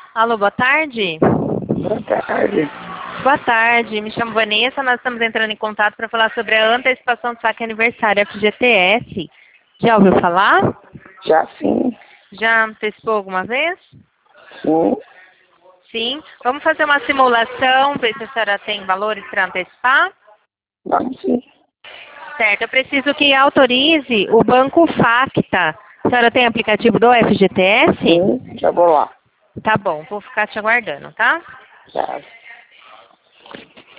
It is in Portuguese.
Alô, boa tarde. Boa tarde. Boa tarde, me chamo Vanessa, nós estamos entrando em contato para falar sobre a antecipação do saque aniversário FGTS. Já ouviu falar? Já sim. Já antecipou alguma vez? Sim. Sim. Vamos fazer uma simulação, ver se a senhora tem valores para antecipar? Vamos sim. Certo, eu preciso que autorize o Banco Facta. A senhora tem aplicativo do FGTS? Sim, já vou lá. Tá bom, vou ficar te aguardando, tá? Tá.